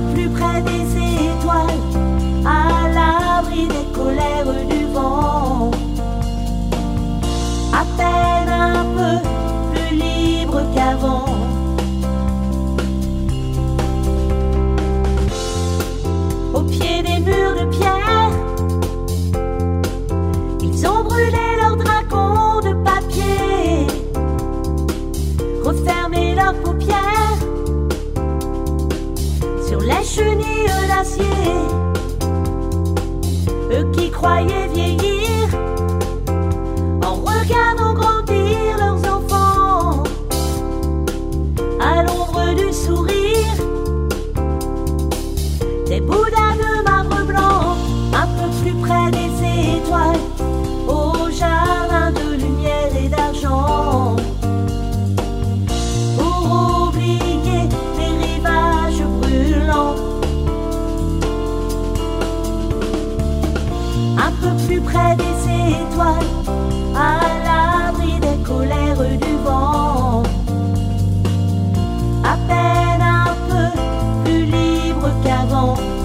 plus près des étoiles, à l'abri des colères du vent. À peine un peu plus libre qu'avant. Au pied des murs de pierre, ils ont brûlé leurs dragons de papier, refermé leurs paupières sur les chenilles d'acier. Eux qui croyaient vieillir en regardant grandir leurs enfants à l'ombre du sourire des bouddhas de marbre blanc, un peu plus près des étoiles, au jardin de lumière et d'argent, pour oublier les rivages brûlants. Un peu plus près des étoiles, à l'abri des colères du vent. À peine un peu plus libre qu'avant.